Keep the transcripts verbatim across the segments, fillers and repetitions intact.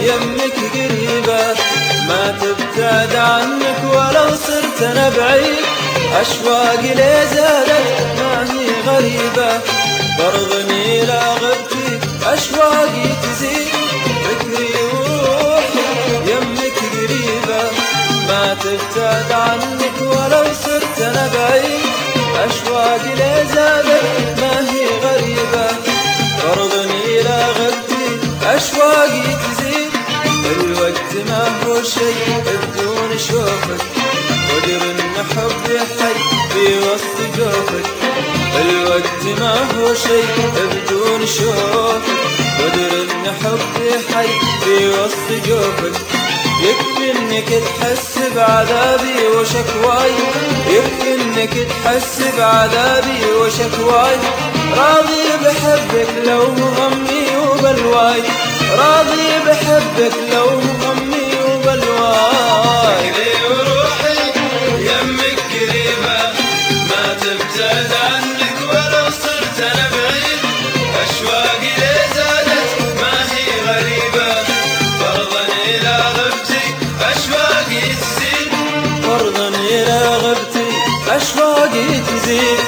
يمك قريبة، ما تبتعد عنك ولو صرت أنا بعيد. أشواقي لي زادت ما هي غريبة، برضني لا غبتي أشواقي تزيد. فكري وروحي يمك قريبة، ما تبتعد عنك ولو صرت أنا بعيد. أشواقي لي زادت ما هي غريبة، برضني لا غبتي أشواقي تزيد. الوقت ما هو شيء بدون شوفك، ودر ان حبي حي في وسط جوفك. الوقت ما هو شيء بدون شوفك، ودر ان حبي حي في وسط جوفك. يكفي انك تحس بعذابي وشكواي، يكفي انك تحس بعذابي وشكواي. راضي بحبك لو همي وبلواي، راضي بحبك لو همي وبلواي. وروحي يمك قريبة، ما تبتعد عنك ولو صرت أنا بعيد. أشواقي لي زادت ما هي غريبة، فرضا إلى غبتي أشواقي تزيد. فرضا إلى غبتي أشواقي تزيد.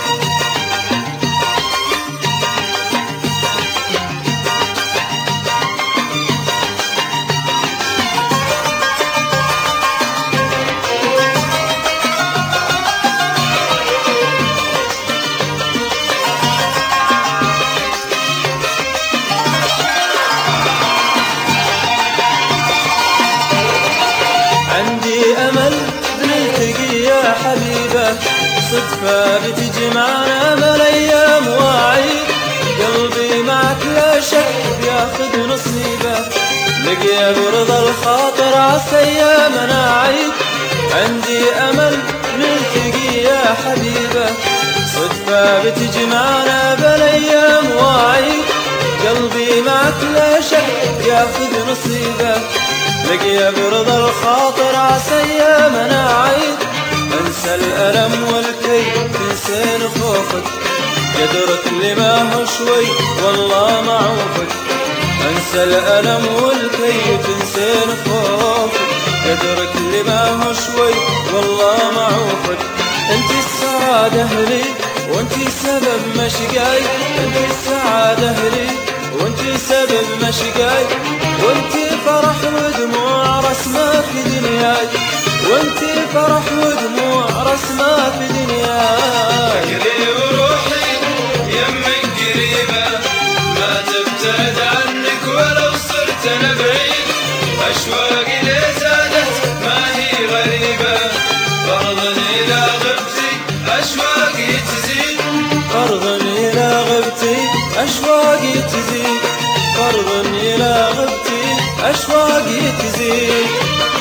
عندي أمل بنلتقي يا حبيبة، صدفة بتجمعنا بالأيام وعيد. قلبي معك لا شك بياخد نصيبه، لقيا برضا الخاطر عالأيامنا عيد. عندي أمل بنلتقي يا حبيبة، صدفة بتجمعنا بالأيام وعيد. قلبي معك لا شك بياخد نصيبه، لقيا برضا الخاطر عالأيامنا عيد. انسى الألم والكي تنسين خوفك، قدرك اللي ما هو شوي والله معوفك. انسى الألم والكي تنسين خوفك، قدرك اللي ما هو شوي والله معوفك. انت السعادة لي وانت سبب مشقاي، انت السعادة لي وانت سبب مشقاي. وانت فرح ودموع رسمة في دنياي، وانت فرح ودموع رسمة في دنياي. فكري وروحي يمك قريبة، ما تبتعد عنك ولو صرت أنا بعيد. أشواقي لي زادت ما هي غريبة، فرضا إلى غبتي أشواقي تزيد. فرضا إلى غبتي أشواقي تزيد، فرضا إلى غبتي أشواقي تزيد.